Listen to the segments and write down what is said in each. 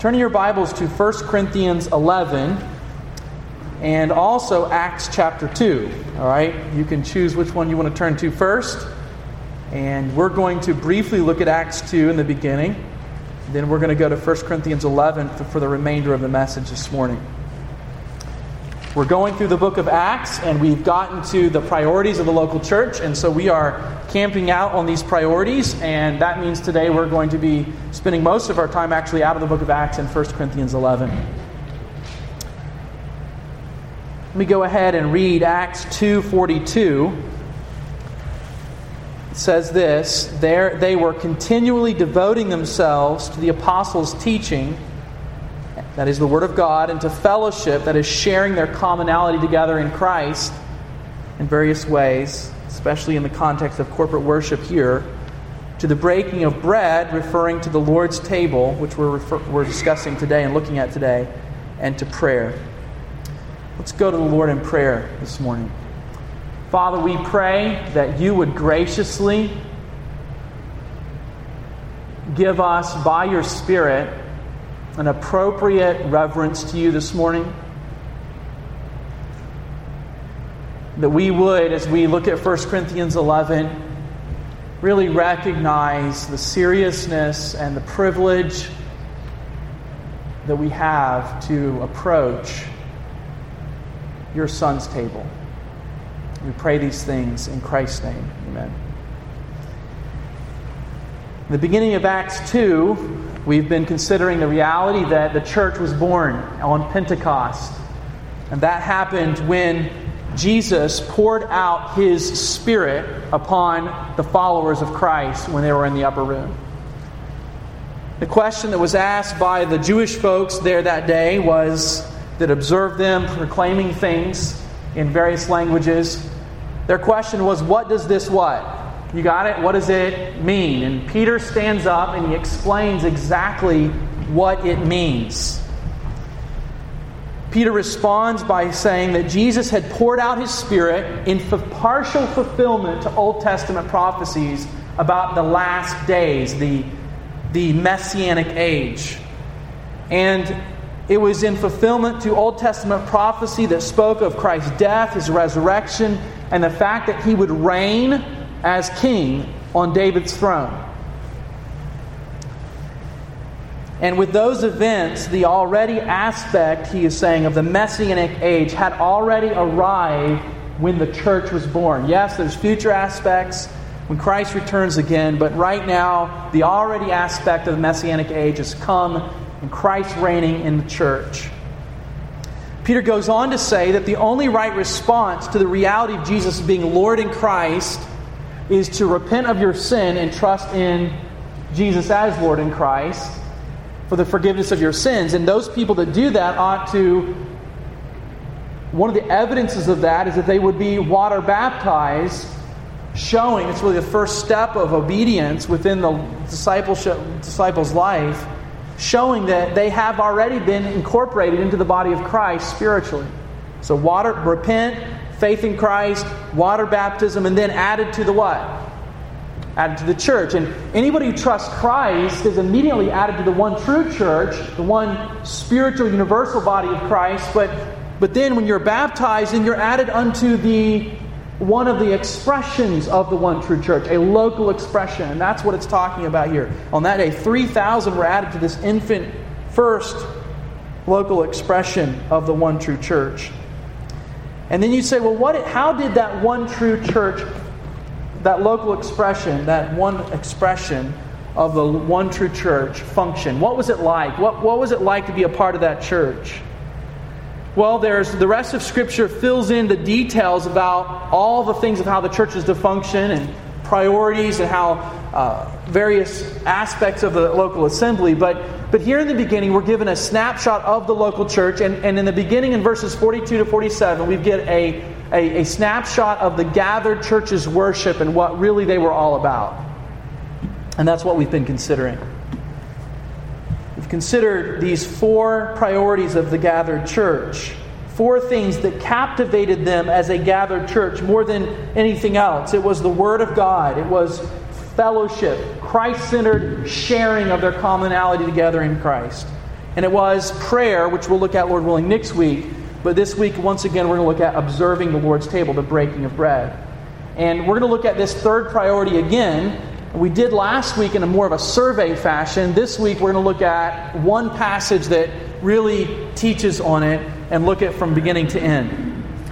Turn your Bibles to 1 Corinthians 11 and also Acts chapter 2. All right, you can choose which one you want to turn to first. And we're going to briefly look at Acts 2 in the beginning. Then we're going to go to 1 Corinthians 11 for the remainder of the message this morning. We're going through the book of Acts, and we've gotten to the priorities of the local church, and so we are camping out on these priorities, and that means today we're going to be spending most of our time actually out of the book of Acts in 1 Corinthians 11. Let me go ahead and read Acts 2:42. It says this: "There they were continually devoting themselves to the apostles' teaching," that is the Word of God, "and to fellowship," that is sharing their commonality together in Christ in various ways, especially in the context of corporate worship here, "to the breaking of bread," referring to the Lord's table, which we're discussing today and looking at today, "and to prayer." Let's go to the Lord in prayer this morning. Father, we pray that you would graciously give us, by your Spirit, an appropriate reverence to you this morning. That we would, as we look at 1 Corinthians 11, really recognize the seriousness and the privilege that we have to approach your Son's table. We pray these things in Christ's name. Amen. In the beginning of Acts 2, we've been considering the reality that the church was born on Pentecost. And that happened when Jesus poured out His Spirit upon the followers of Christ when they were in the upper room. The question that was asked by the Jewish folks there that day that observed them proclaiming things in various languages. Their question was, what does this what? You got it? What does it mean? And Peter stands up and he explains exactly what it means. Peter responds by saying that Jesus had poured out His Spirit in partial fulfillment to Old Testament prophecies about the last days, the Messianic age. And it was in fulfillment to Old Testament prophecy that spoke of Christ's death, His resurrection, and the fact that He would reign as king on David's throne. And with those events, the already aspect, he is saying, of the Messianic age had already arrived when the church was born. Yes, there's future aspects when Christ returns again, but right now, the already aspect of the Messianic age has come, and Christ reigning in the church. Peter goes on to say that the only right response to the reality of Jesus being Lord in Christ is to repent of your sin and trust in Jesus as Lord in Christ for the forgiveness of your sins. And those people that do that ought to... One of the evidences of that is that they would be water baptized, showing it's really the first step of obedience within the disciples' life, showing that they have already been incorporated into the body of Christ spiritually. So repent, faith in Christ, water baptism, and then added to the what? Added to the church. And anybody who trusts Christ is immediately added to the one true church, the one spiritual universal body of Christ. But then when you're baptized, then you're added unto one of the expressions of the one true church, a local expression. And that's what it's talking about here. On that day, 3,000 were added to this infant first local expression of the one true church. And then you say, well, how did that one true church, that local expression, that one expression of the one true church function? What was it like? What was it like to be a part of that church? Well, the rest of Scripture fills in the details about all the things of how the church is to function and priorities and how various aspects of the local assembly. But here in the beginning, we're given a snapshot of the local church. And in the beginning, in verses 42 to 47, we get a snapshot of the gathered church's worship and what really they were all about. And that's what we've been considering. We've considered these 4 priorities of the gathered church. 4 things that captivated them as a gathered church more than anything else. It was the Word of God. It was fellowship, Christ-centered sharing of their commonality together in Christ. And it was prayer, which we'll look at, Lord willing, next week. But this week, once again, we're going to look at observing the Lord's table, the breaking of bread. And we're going to look at this third priority again. We did last week in a more of a survey fashion. This week, we're going to look at one passage that really teaches on it and look at from beginning to end.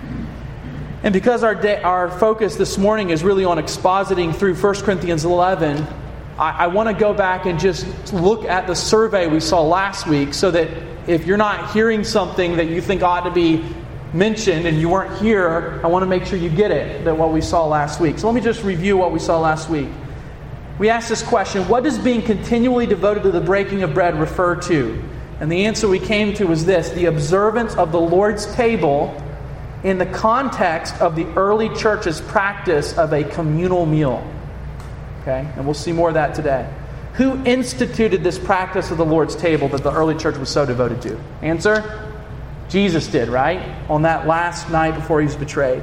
And because our focus this morning is really on expositing through 1 Corinthians 11, I want to go back and just look at the survey we saw last week so that if you're not hearing something that you think ought to be mentioned and you weren't here, I want to make sure you get it, that what we saw last week. So let me just review what we saw last week. We asked this question: what does being continually devoted to the breaking of bread refer to? And the answer we came to was this: the observance of the Lord's table in the context of the early church's practice of a communal meal. Okay, and we'll see more of that today. Who instituted this practice of the Lord's table that the early church was so devoted to? Answer: Jesus did, right? On that last night before he was betrayed.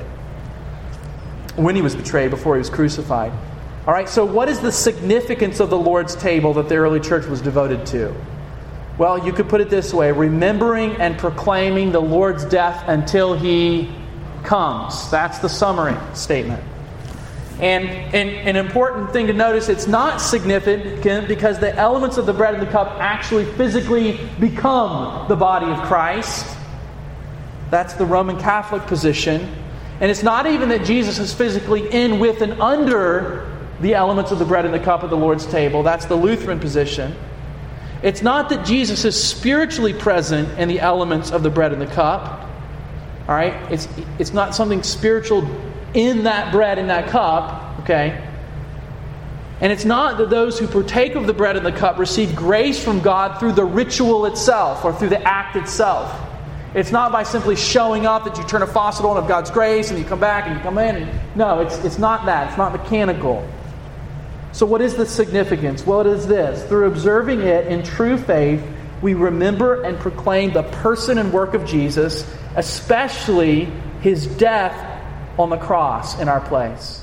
When he was betrayed, before he was crucified. All right, so what is the significance of the Lord's table that the early church was devoted to? Well, you could put it this way: remembering and proclaiming the Lord's death until he comes. That's the summary statement. And an important thing to notice, it's not significant because the elements of the bread and the cup actually physically become the body of Christ. That's the Roman Catholic position. And it's not even that Jesus is physically in, with, and under the elements of the bread and the cup of the Lord's table. That's the Lutheran position. It's not that Jesus is spiritually present in the elements of the bread and the cup. All right? It's not something spiritual in that bread and that cup. Okay? And it's not that those who partake of the bread and the cup receive grace from God through the ritual itself or through the act itself. It's not by simply showing up that you turn a faucet on of God's grace and you come back and you come in. No, it's not that. It's not mechanical. So what is the significance? Well, it is this: through observing it in true faith, we remember and proclaim the person and work of Jesus, especially his death on the cross in our place.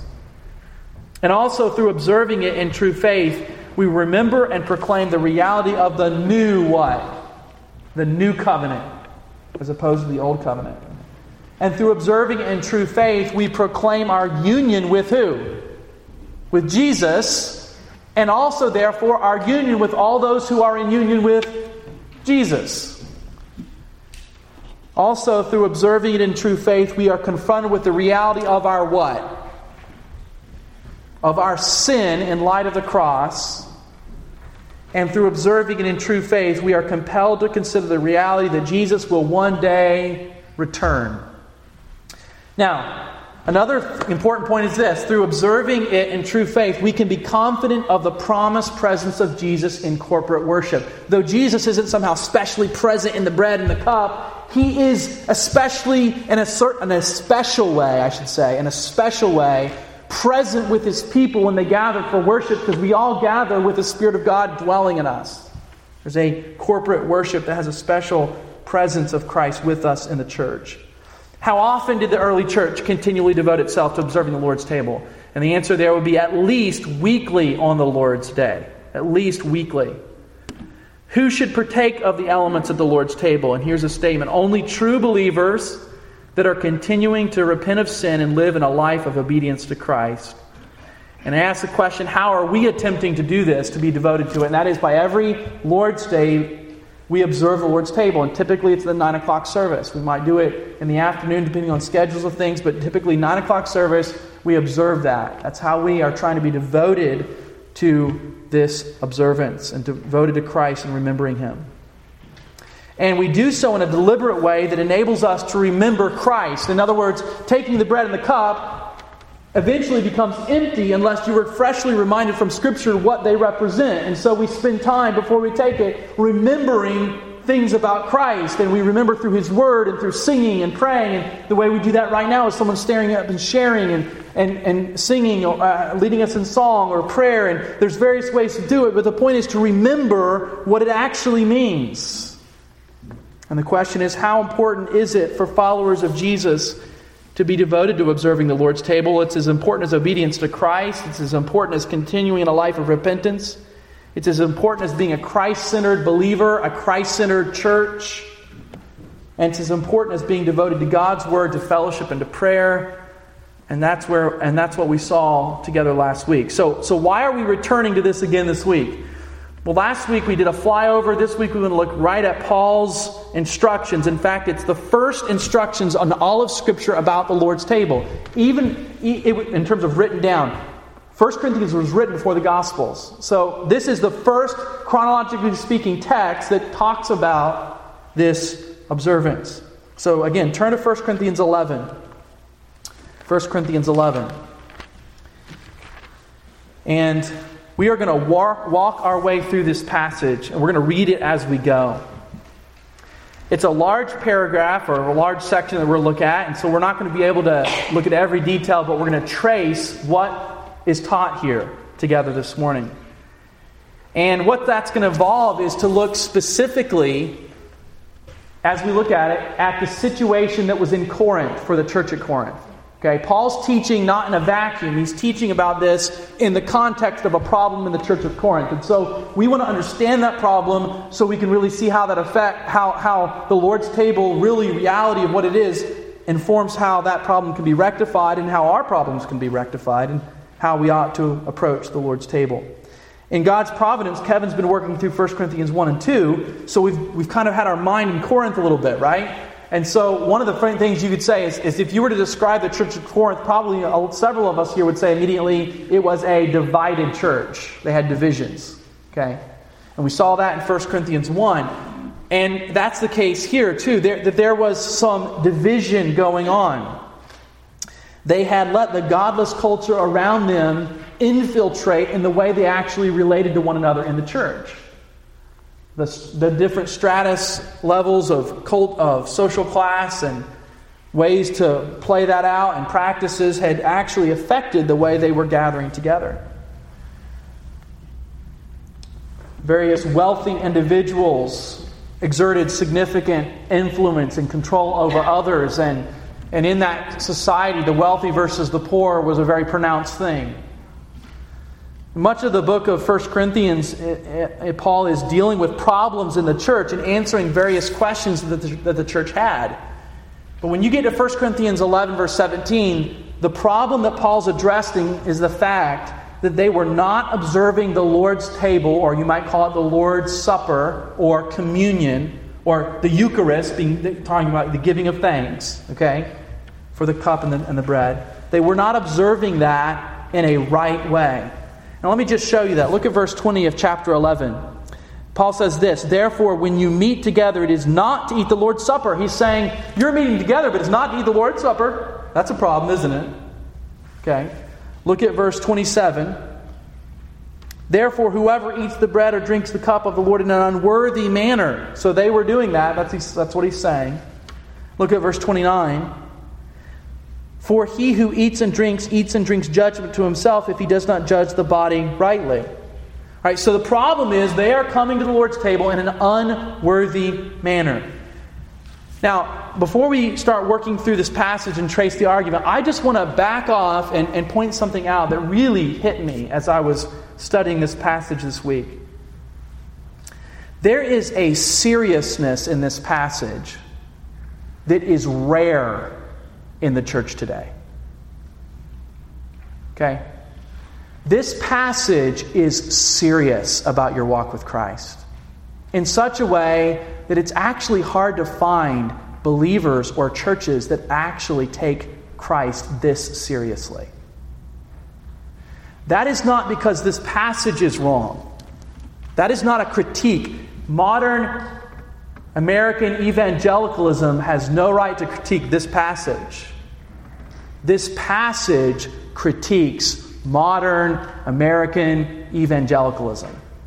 And also through observing it in true faith, we remember and proclaim the reality of the new what? The new covenant, as opposed to the old covenant. And through observing it in true faith, we proclaim our union with who? With Jesus, and also therefore our union with all those who are in union with Jesus. Also, through observing it in true faith, we are confronted with the reality of our what? Of our sin in light of the cross. And through observing it in true faith, we are compelled to consider the reality that Jesus will one day return. Now, another important point is this: through observing it in true faith, we can be confident of the promised presence of Jesus in corporate worship. Though Jesus isn't somehow specially present in the bread and the cup, he is especially in a special way, present with his people when they gather for worship, because we all gather with the Spirit of God dwelling in us. There's a corporate worship that has a special presence of Christ with us in the church. How often did the early church continually devote itself to observing the Lord's table? And the answer there would be at least weekly on the Lord's day. At least weekly. Who should partake of the elements of the Lord's table? And here's a statement: only true believers that are continuing to repent of sin and live in a life of obedience to Christ. And I ask the question, how are we attempting to do this, to be devoted to it? And that is by every Lord's Day, we observe the Lord's table. And typically it's the 9 o'clock service. We might do it in the afternoon, depending on schedules of things, but typically 9 o'clock service, we observe that. That's how we are trying to be devoted to this observance and devoted to Christ and remembering Him. And we do so in a deliberate way that enables us to remember Christ. In other words, taking the bread and the cup eventually becomes empty unless you were freshly reminded from Scripture what they represent. And so we spend time before we take it remembering things about Christ. And we remember through His Word and through singing and praying. And the way we do that right now is someone standing up and sharing and singing, leading us in song or prayer. And there's various ways to do it. But the point is to remember what it actually means. And the question is, how important is it for followers of Jesus to be devoted to observing the Lord's table? It's as important as obedience to Christ. It's as important as continuing in a life of repentance. It's as important as being a Christ-centered believer, a Christ-centered church. And it's as important as being devoted to God's Word, to fellowship, and to prayer. And that's what we saw together last week. So why are we returning to this again this week? Well, last week we did a flyover. This week we're going to look right at Paul's instructions. In fact, it's the first instructions on all of Scripture about the Lord's table. Even in terms of written down. 1 Corinthians was written before the Gospels. So this is the first, chronologically speaking, text that talks about this observance. So again, turn to 1 Corinthians 11. 1 Corinthians 11. And we are going to walk our way through this passage, and we're going to read it as we go. It's a large paragraph or a large section that we'll look at, and so we're not going to be able to look at every detail, but we're going to trace what is taught here together this morning. And what that's going to involve is to look specifically, as we look at it, at the situation that was in Corinth for the church at Corinth. Okay, Paul's teaching not in a vacuum. He's teaching about this in the context of a problem in the church of Corinth. And so we want to understand that problem so we can really see how that how the Lord's table, really reality of what it is, informs how that problem can be rectified and how our problems can be rectified and how we ought to approach the Lord's table. In God's providence, Kevin's been working through 1 Corinthians 1 and 2, so we've kind of had our mind in Corinth a little bit, right? And so one of the things you could say is if you were to describe the church of Corinth, probably several of us here would say immediately it was a divided church. They had divisions. Okay? And we saw that in 1 Corinthians 1. And that's the case here too, that there was some division going on. They had let the godless culture around them infiltrate in the way they actually related to one another in the church. The different stratus levels of social class and ways to play that out and practices had actually affected the way they were gathering together. Various wealthy individuals exerted significant influence and control over others, and in that society, the wealthy versus the poor was a very pronounced thing. Much of the book of 1 Corinthians, Paul is dealing with problems in the church and answering various questions that the church had. But when you get to 1 Corinthians 11, verse 17, the problem that Paul's addressing is the fact that they were not observing the Lord's table, or you might call it the Lord's Supper, or communion, or the Eucharist, talking about the giving of thanks, okay, for the cup and the bread. They were not observing that in a right way. Now let me just show you that. Look at verse 20 of chapter 11. Paul says this, "Therefore, when you meet together, it is not to eat the Lord's Supper." He's saying, you're meeting together, but it's not to eat the Lord's Supper. That's a problem, isn't it? Okay. Look at verse 27. "Therefore, whoever eats the bread or drinks the cup of the Lord in an unworthy manner." So they were doing that. That's what he's saying. Look at verse 29. "For he who eats and drinks judgment to himself if he does not judge the body rightly." All right, so the problem is they are coming to the Lord's table in an unworthy manner. Now, before we start working through this passage and trace the argument, I just want to back off and point something out that really hit me as I was studying this passage this week. There is a seriousness in this passage that is rare in the church today. Okay? This passage is serious about your walk with Christ in such a way that it's actually hard to find believers or churches that actually take Christ this seriously. That is not because this passage is wrong. That is not a critique. Modern American evangelicalism has no right to critique this passage. This passage critiques modern American evangelicalism.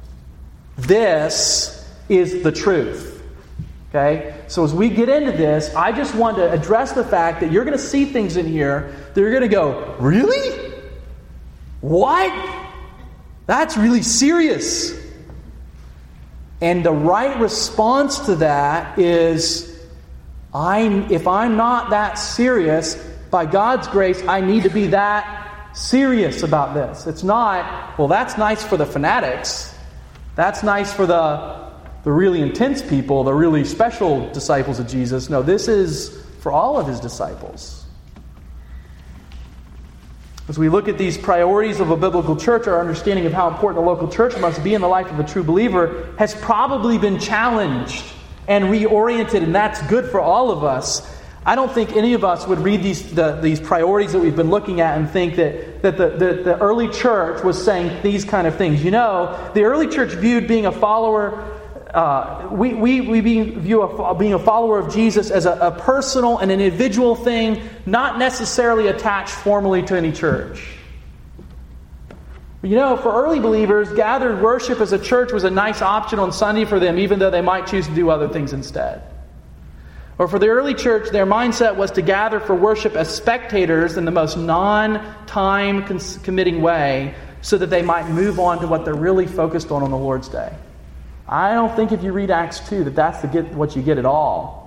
This is the truth. Okay? So as we get into this, I just want to address the fact that you're going to see things in here that you're going to go, really? What? That's really serious. And the right response to that is, if I'm not that serious, by God's grace, I need to be that serious about this. It's not, well, that's nice for the fanatics. That's nice for the really intense people, the really special disciples of Jesus. No, this is for all of his disciples. As we look at these priorities of a biblical church, our understanding of how important the local church must be in the life of a true believer has probably been challenged and reoriented, and that's good for all of us. I don't think any of us would read these priorities that we've been looking at and think that the early church was saying these kind of things. You know, the early church viewed being a follower, being a follower of Jesus as a personal and an individual thing, not necessarily attached formally to any church. You know, for early believers, gathered worship as a church was a nice option on Sunday for them, even though they might choose to do other things instead. Or for the early church, their mindset was to gather for worship as spectators in the most non-time committing way so that they might move on to what they're really focused on the Lord's Day. I don't think if you read Acts 2 that's what you get at all.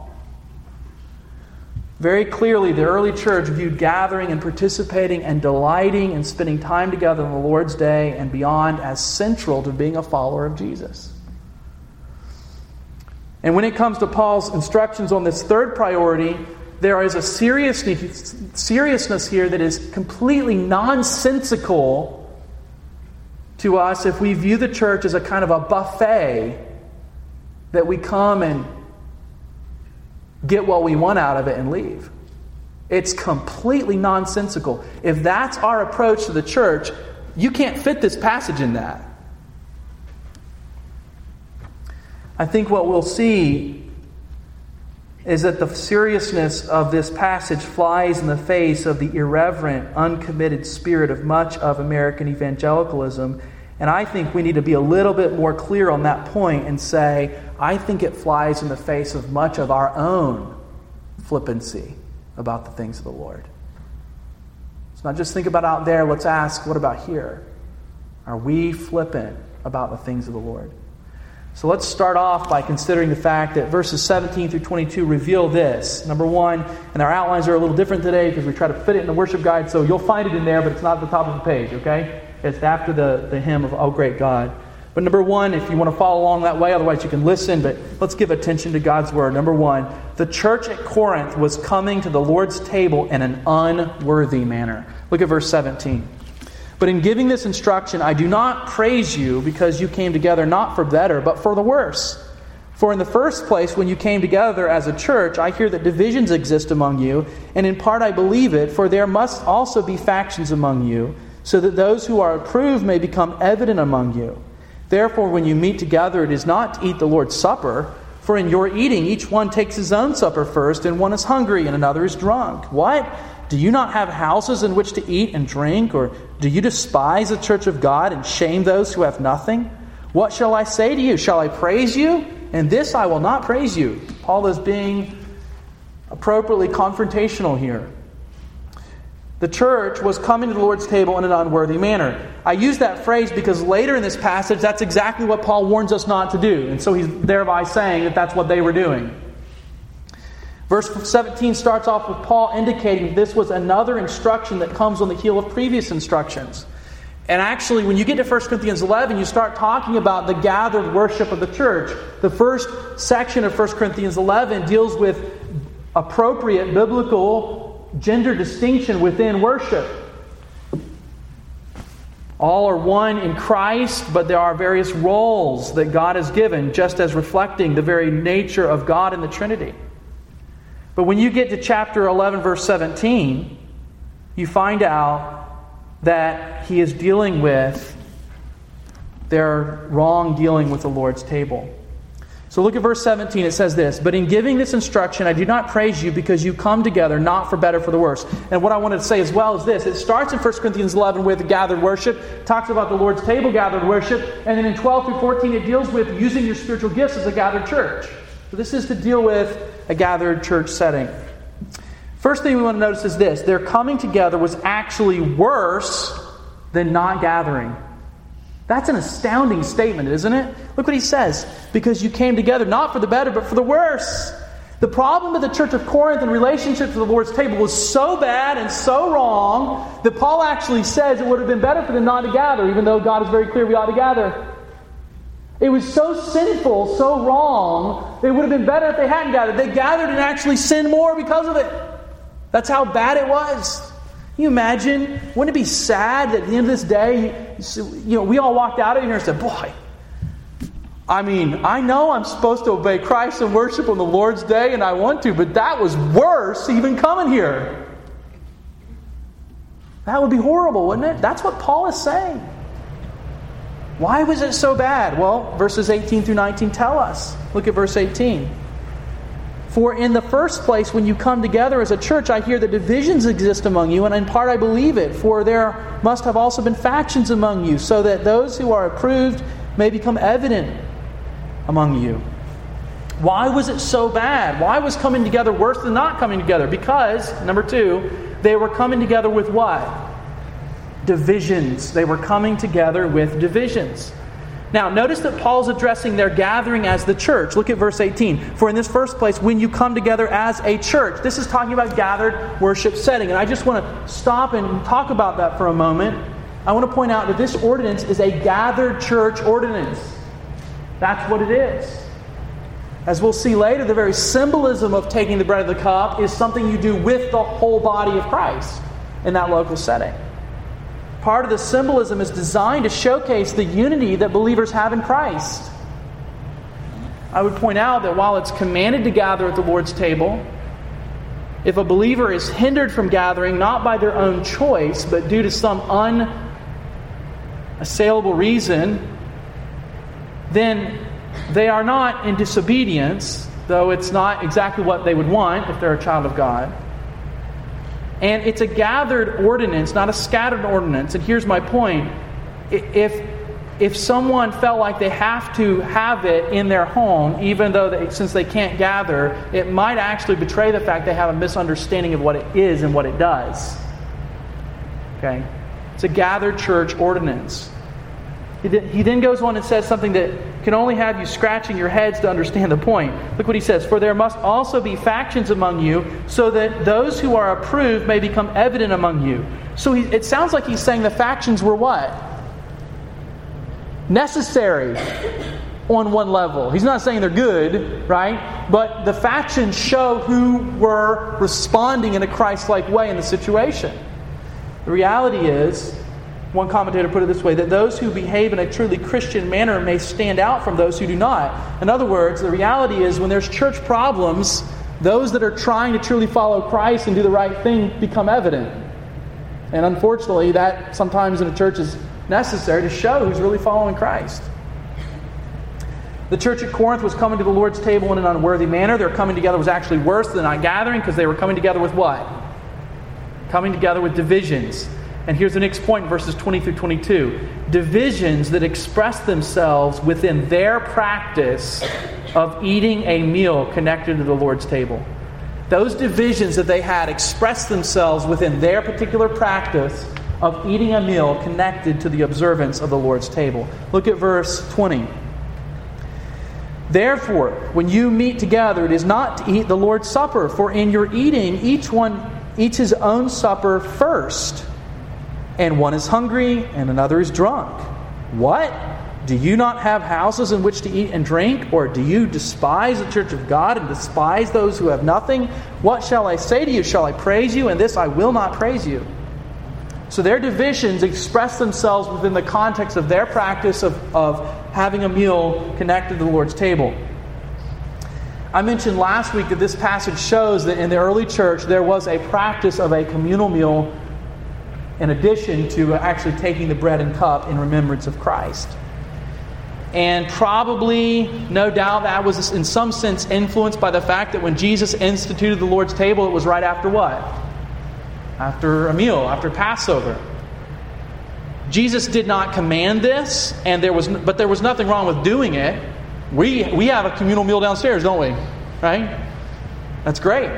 Very clearly, the early church viewed gathering and participating and delighting and spending time together on the Lord's Day and beyond as central to being a follower of Jesus. And when it comes to Paul's instructions on this third priority, there is a seriousness here that is completely nonsensical to us if we view the church as a kind of a buffet that we come and get what we want out of it and leave. It's completely nonsensical. If that's our approach to the church, you can't fit this passage in that. I think what we'll see is that the seriousness of this passage flies in the face of the irreverent, uncommitted spirit of much of American evangelicalism. And I think we need to be a little bit more clear on that point and say, I think it flies in the face of much of our own flippancy about the things of the Lord. Let's not just think about out there, let's ask, what about here? Are we flippant about the things of the Lord? So let's start off by considering the fact that verses 17 through 22 reveal this. Number one, and our outlines are a little different today because we try to fit it in the worship guide, so you'll find it in there, but it's not at the top of the page, okay? It's after the hymn of Oh Great God. But number one, if you want to follow along that way, otherwise you can listen, but let's give attention to God's Word. Number one, the church at Corinth was coming to the Lord's table in an unworthy manner. Look at verse 17. But in giving this instruction, I do not praise you because you came together not for better, but for the worse. For in the first place, when you came together as a church, I hear that divisions exist among you, and in part I believe it, for there must also be factions among you, so that those who are approved may become evident among you. Therefore, when you meet together, it is not to eat the Lord's Supper, for in your eating each one takes his own supper first, and one is hungry and another is drunk. What? Do you not have houses in which to eat and drink? Or do you despise the church of God and shame those who have nothing? What shall I say to you? Shall I praise you? And this I will not praise you. Paul is being appropriately confrontational here. The church was coming to the Lord's table in an unworthy manner. I use that phrase because later in this passage, that's exactly what Paul warns us not to do. And so he's thereby saying that that's what they were doing. Verse 17 starts off with Paul indicating this was another instruction that comes on the heel of previous instructions. And actually, when you get to 1 Corinthians 11, you start talking about the gathered worship of the church. The first section of 1 Corinthians 11 deals with appropriate biblical gender distinction within worship. All are one in Christ, but there are various roles that God has given, just as reflecting the very nature of God in the Trinity. But when you get to chapter 11, verse 17, you find out that he is dealing with their wrong dealing with the Lord's table. So look at verse 17. It says this, but in giving this instruction, I do not praise you because you come together not for better, for the worse. And what I wanted to say as well is this. It starts in 1 Corinthians 11 with gathered worship, talks about the Lord's table gathered worship, and then in 12 through 14 it deals with using your spiritual gifts as a gathered church. So this is to deal with a gathered church setting. First thing we want to notice is this. Their coming together was actually worse than not gathering. That's an astounding statement, isn't it? Look what he says. Because you came together not for the better, but for the worse. The problem with the church of Corinth in relationship to the Lord's table was so bad and so wrong that Paul actually says it would have been better for them not to gather, even though God is very clear we ought to gather. It was so sinful, so wrong, it would have been better if they hadn't gathered. They gathered and actually sinned more because of it. That's how bad it was. Can you imagine? Wouldn't it be sad that at the end of this day, we all walked out of here and said, boy, I know I'm supposed to obey Christ and worship on the Lord's day, and I want to, but that was worse even coming here. That would be horrible, wouldn't it? That's what Paul is saying. Why was it so bad? Well, verses 18 through 19 tell us. Look at verse 18. For in the first place, when you come together as a church, I hear that divisions exist among you, and in part I believe it. For there must have also been factions among you, so that those who are approved may become evident among you. Why was it so bad? Why was coming together worse than not coming together? Because, number 2, they were coming together with what? Divisions. They were coming together with divisions. Now, notice that Paul's addressing their gathering as the church. Look at verse 18. For in this first place, when you come together as a church. This is talking about gathered worship setting. And I just want to stop and talk about that for a moment. I want to point out that this ordinance is a gathered church ordinance. That's what it is. As we'll see later, the very symbolism of taking the bread of the cup is something you do with the whole body of Christ in that local setting. Part of the symbolism is designed to showcase the unity that believers have in Christ. I would point out that while it's commanded to gather at the Lord's table, if a believer is hindered from gathering not by their own choice, but due to some unassailable reason, then they are not in disobedience, though it's not exactly what they would want if they're a child of God. And it's a gathered ordinance, not a scattered ordinance. And here's my point. If someone felt like they have to have it in their home, even though since they can't gather, it might actually betray the fact they have a misunderstanding of what it is and what it does. Okay? It's a gathered church ordinance. He then goes on and says something that can only have you scratching your heads to understand the point. Look what he says. For there must also be factions among you, so that those who are approved may become evident among you. So it sounds like he's saying the factions were what? Necessary on one level. He's not saying they're good, right? But the factions show who were responding in a Christ-like way in the situation. The reality is, one commentator put it this way, that those who behave in a truly Christian manner may stand out from those who do not. In other words, the reality is when there's church problems, those that are trying to truly follow Christ and do the right thing become evident. And unfortunately, that sometimes in a church is necessary to show who's really following Christ. The church at Corinth was coming to the Lord's table in an unworthy manner. Their coming together was actually worse than not gathering, because they were coming together with what? Coming together with divisions. And here's the next point, verses 20 through 22. Divisions that express themselves within their practice of eating a meal connected to the Lord's table. Those divisions that they had expressed themselves within their particular practice of eating a meal connected to the observance of the Lord's table. Look at verse 20. Therefore, when you meet together, it is not to eat the Lord's Supper, for in your eating, each one eats his own supper first. And one is hungry, and another is drunk. What? Do you not have houses in which to eat and drink? Or do you despise the church of God and despise those who have nothing? What shall I say to you? Shall I praise you? And this I will not praise you. So their divisions express themselves within the context of their practice of having a meal connected to the Lord's table. I mentioned last week that this passage shows that in the early church there was a practice of a communal meal in addition to actually taking the bread and cup in remembrance of Christ. And probably, no doubt, that was in some sense influenced by the fact that when Jesus instituted the Lord's table, it was right after what? After a meal, after Passover. Jesus did not command this, but there was nothing wrong with doing it. We have a communal meal downstairs, don't we? Right? That's great.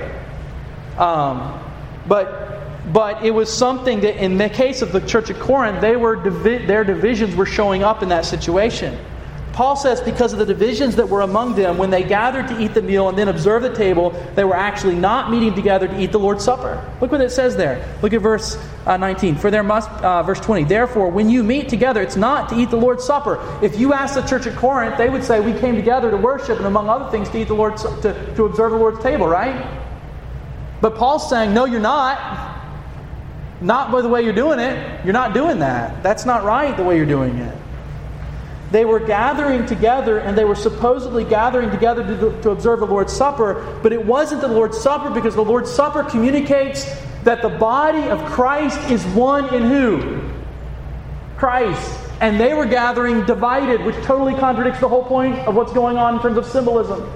But it was something that, in the case of the church at Corinth, their divisions were showing up in that situation. Paul says because of the divisions that were among them, when they gathered to eat the meal and then observe the table, they were actually not meeting together to eat the Lord's Supper. Look what it says there. Look at verse 19. Verse 20. Therefore, when you meet together, it's not to eat the Lord's Supper. If you ask the church at Corinth, they would say we came together to worship and among other things to eat the Lord's to observe the Lord's table, right? But Paul's saying, no, you're not. Not by the way you're doing it. You're not doing that. That's not right the way you're doing it. They were gathering together, and they were supposedly gathering together to observe the Lord's Supper, but it wasn't the Lord's Supper because the Lord's Supper communicates that the body of Christ is one in who? Christ. And they were gathering divided, which totally contradicts the whole point of what's going on in terms of symbolism.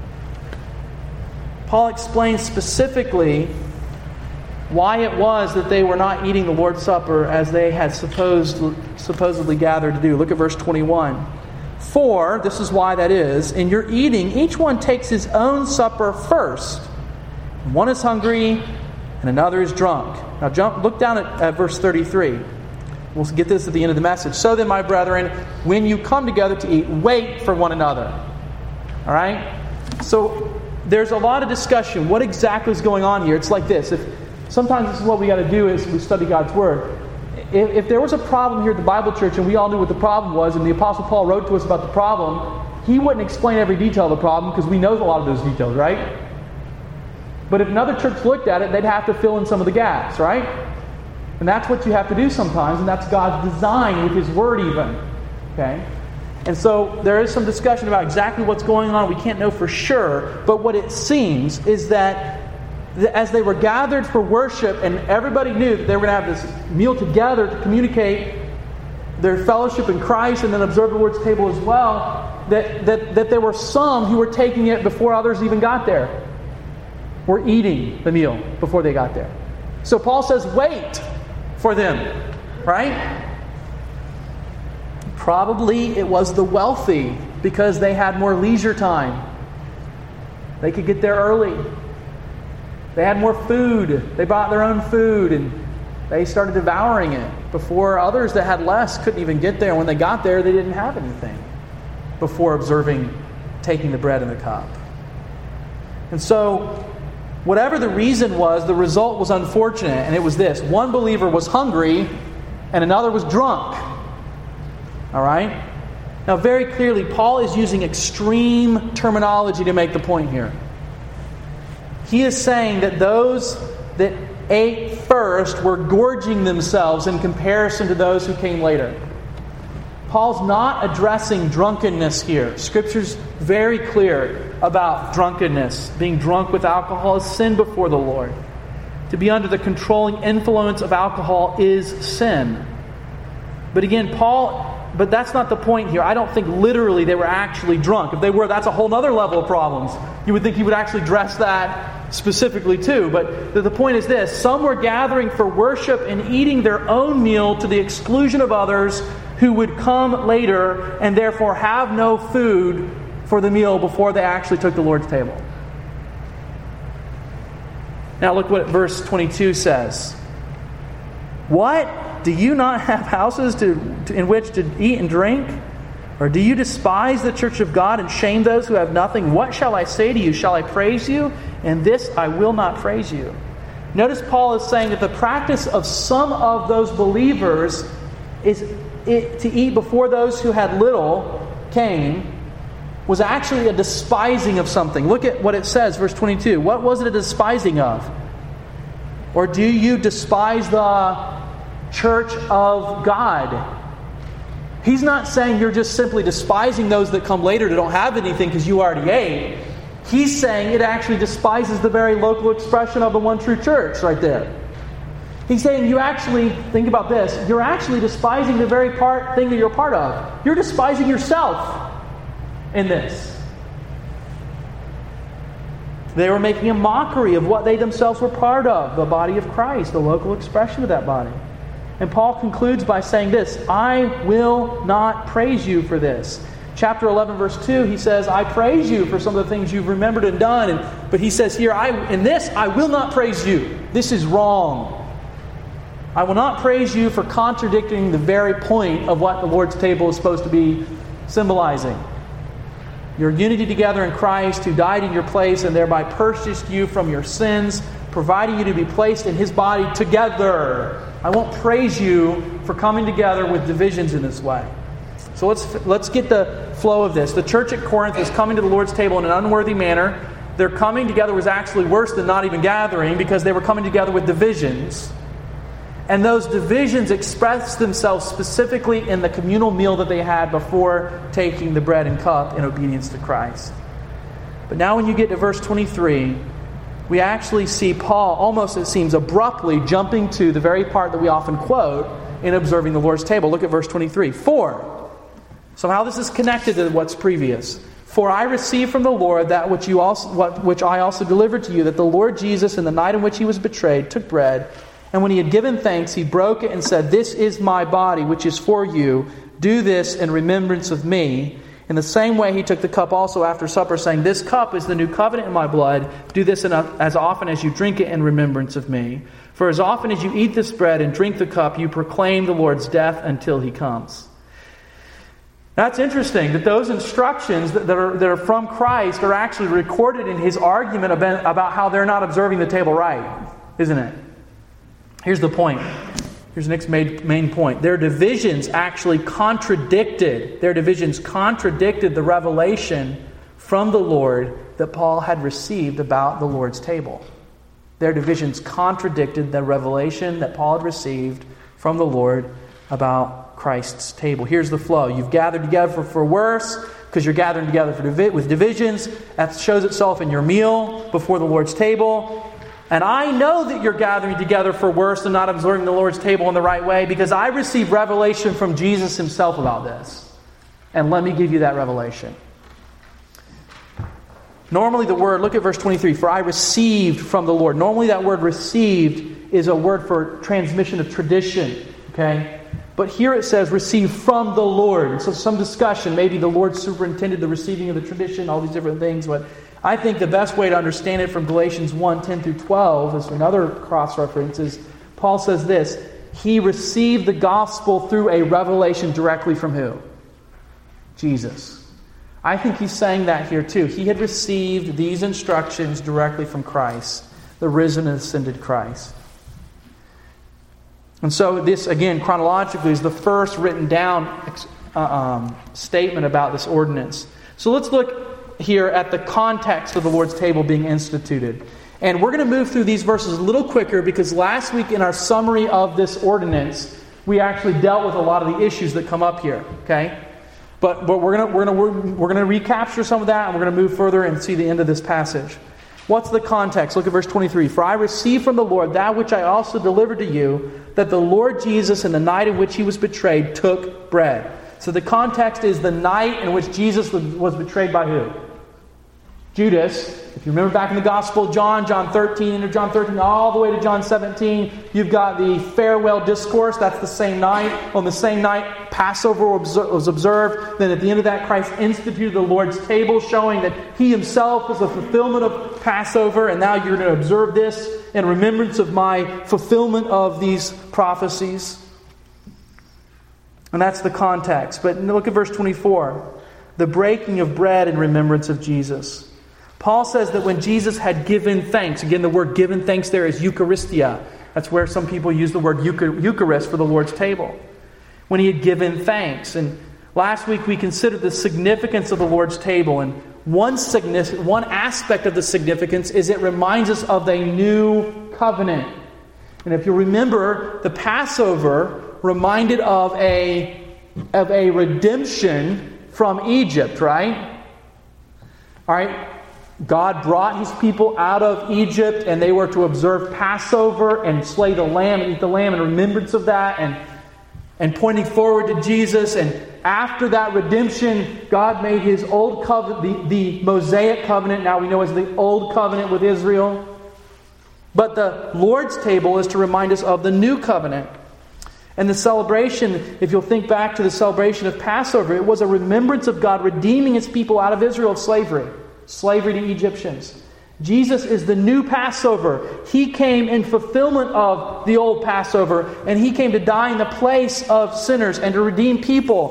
Paul explains specifically why it was that they were not eating the Lord's Supper as they had supposedly gathered to do. Look at verse 21. For, this is why that is, in your eating, each one takes his own supper first. One is hungry, and another is drunk. Now look down at verse 33. We'll get this at the end of the message. So then, my brethren, when you come together to eat, wait for one another. All right? So there's a lot of discussion. What exactly is going on here? It's like this. Sometimes this is what we got to do is we study God's Word. If there was a problem here at the Bible Church and we all knew what the problem was and the Apostle Paul wrote to us about the problem, he wouldn't explain every detail of the problem because we know a lot of those details, right? But if another church looked at it, they'd have to fill in some of the gaps, right? And that's what you have to do sometimes, and that's God's design with His Word even. Okay? And so there is some discussion about exactly what's going on. We can't know for sure, but what it seems is that as they were gathered for worship and everybody knew that they were going to have this meal together to communicate their fellowship in Christ and then observe the Lord's table as well, that there were some who were taking it before others even got there. Were eating the meal before they got there. So Paul says, wait for them. Right? Probably it was the wealthy because they had more leisure time. They could get there early. They had more food. They bought their own food and they started devouring it before others that had less couldn't even get there. When they got there, they didn't have anything before taking the bread and the cup. And so, whatever the reason was, the result was unfortunate, and it was this. One believer was hungry and another was drunk. All right? Now, very clearly, Paul is using extreme terminology to make the point here. He is saying that those that ate first were gorging themselves in comparison to those who came later. Paul's not addressing drunkenness here. Scripture's very clear about drunkenness. Being drunk with alcohol is sin before the Lord. To be under the controlling influence of alcohol is sin. But again, but that's not the point here. I don't think literally they were actually drunk. If they were, that's a whole other level of problems. You would think he would actually address that specifically too. But the point is this. Some were gathering for worship and eating their own meal to the exclusion of others who would come later and therefore have no food for the meal before they actually took the Lord's table. Now look what verse 22 says. What? Do you not have houses in which to eat and drink? Or do you despise the church of God and shame those who have nothing? What shall I say to you? Shall I praise you? And this I will not praise you. Notice Paul is saying that the practice of some of those believers is to eat before those who had little came was actually a despising of something. Look at what it says, verse 22. What was it a despising of? Or do you despise the church of God? He's not saying you're just simply despising those that come later that don't have anything because you already ate. He's saying it actually despises the very local expression of the one true church right there. He's saying you actually, think about this, you're actually despising the very thing that you're part of. You're despising yourself in this. They were making a mockery of what they themselves were part of, the body of Christ, the local expression of that body. And Paul concludes by saying this, I will not praise you for this. Chapter 11, verse 2, he says, I praise you for some of the things you've remembered and done. But he says here, in this, I will not praise you. This is wrong. I will not praise you for contradicting the very point of what the Lord's table is supposed to be symbolizing? Your unity together in Christ, who died in your place and thereby purchased you from your sins, providing you to be placed in His body together. I won't praise you for coming together with divisions in this way. So let's get the flow of this. The church at Corinth is coming to the Lord's table in an unworthy manner. Their coming together was actually worse than not even gathering, because they were coming together with divisions. And those divisions expressed themselves specifically in the communal meal that they had before taking the bread and cup in obedience to Christ. But now when you get to verse 23, we actually see Paul, almost it seems abruptly, jumping to the very part that we often quote in observing the Lord's table. Look at verse 23. For, somehow this is connected to what's previous. For I received from the Lord that which I also delivered to you, that the Lord Jesus, in the night in which He was betrayed, took bread, and when He had given thanks, He broke it and said, This is my body, which is for you. Do this in remembrance of me. In the same way, He took the cup also after supper, saying, This cup is the new covenant in my blood. Do this as often as you drink it in remembrance of me. For as often as you eat this bread and drink the cup, you proclaim the Lord's death until He comes. That's interesting, that those instructions that are from Christ are actually recorded in His argument about how they're not observing the table right, isn't it? Here's the point. Here's the next main point. Their divisions actually contradicted the revelation from the Lord that Paul had received about the Lord's table. Their divisions contradicted the revelation that Paul had received from the Lord about Christ's table. Here's the flow. You've gathered together for worse, because you're gathering together with divisions. That shows itself in your meal before the Lord's table. And I know that you're gathering together for worse and not observing the Lord's table in the right way, because I received revelation from Jesus Himself about this. And let me give you that revelation. Normally the word, look at verse 23, for I received from the Lord. Normally that word received is a word for transmission of tradition. Okay? But here it says received from the Lord. And so some discussion, maybe the Lord superintended the receiving of the tradition, all these different things, but I think the best way to understand it from Galatians 1, 10 through 12, as another cross-reference, is Paul says this, He received the gospel through a revelation directly from who? Jesus. I think he's saying that here too. He had received these instructions directly from Christ, the risen and ascended Christ. And so this, again, chronologically, is the first written down statement about this ordinance. So let's look here at the context of the Lord's table being instituted. And we're going to move through these verses a little quicker, because last week in our summary of this ordinance, we actually dealt with a lot of the issues that come up here. Okay? But we're going to recapture some of that, and we're going to move further and see the end of this passage. What's the context? Look at verse 23. For I received from the Lord that which I also delivered to you, that the Lord Jesus, in the night in which He was betrayed, took bread. So the context is the night in which Jesus was betrayed by who? Judas. If you remember back in the Gospel of John 13, into John 13, all the way to John 17, you've got the farewell discourse. That's the same night. On the same night, Passover was observed. Then at the end of that, Christ instituted the Lord's table, showing that He Himself was the fulfillment of Passover. And now you're going to observe this in remembrance of my fulfillment of these prophecies. And that's the context. But look at verse 24. The breaking of bread in remembrance of Jesus. Paul says that when Jesus had given thanks, again the word given thanks there is Eucharistia. That's where some people use the word Eucharist for the Lord's table. When He had given thanks. And last week we considered the significance of the Lord's table. And one aspect of the significance is it reminds us of a new covenant. And if you remember, the Passover reminded of a redemption from Egypt, right? All right. God brought His people out of Egypt, and they were to observe Passover and slay the lamb and eat the lamb in remembrance of that, and pointing forward to Jesus. And after that redemption, God made His old covenant, the Mosaic covenant, now we know as the Old Covenant with Israel. But the Lord's table is to remind us of the New Covenant. And the celebration, if you'll think back to the celebration of Passover, it was a remembrance of God redeeming His people out of Israel of slavery to Egyptians. Jesus is the new Passover. He came in fulfillment of the old Passover, and He came to die in the place of sinners and to redeem people